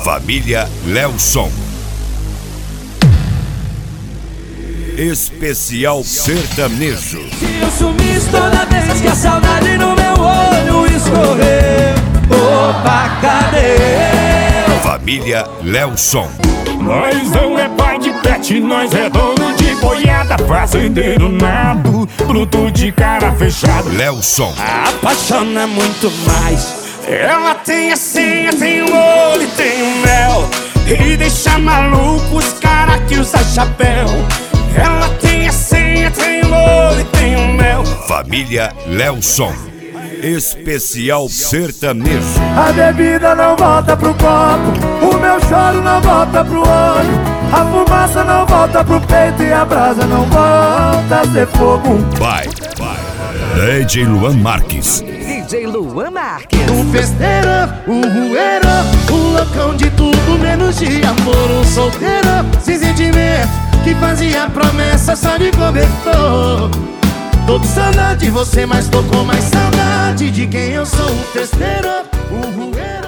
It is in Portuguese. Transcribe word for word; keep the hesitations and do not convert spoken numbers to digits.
Família Lelson. Especial sertanejo. Se eu sumisse toda vez que a saudade no meu olho escorreu, opa, cadê? Família Lelson. Nós não é pai de pet, nós é dono de boiada, fazendeiro nabo, bruto de cara fechada. Lelson. Apaixona muito mais. Ela tem a senha, tem o olho e tem o mel, e deixa maluco os cara que usa chapéu. Ela tem a senha, tem o olho e tem o mel. Família Lelson. Especial sertanejo. A bebida não volta pro copo, o meu choro não volta pro olho, a fumaça não volta pro peito e a brasa não volta a ser fogo. Vai, vai. D J Luan Marques. D J Luan Marques. Um festeiro, um rueiro, um loucão de tudo menos de amor. Um solteiro, sem sentimento, que fazia promessa só de cobertor. Tô com saudade de você, mas tô com mais saudade de quem eu sou. Um festeiro, um rueiro.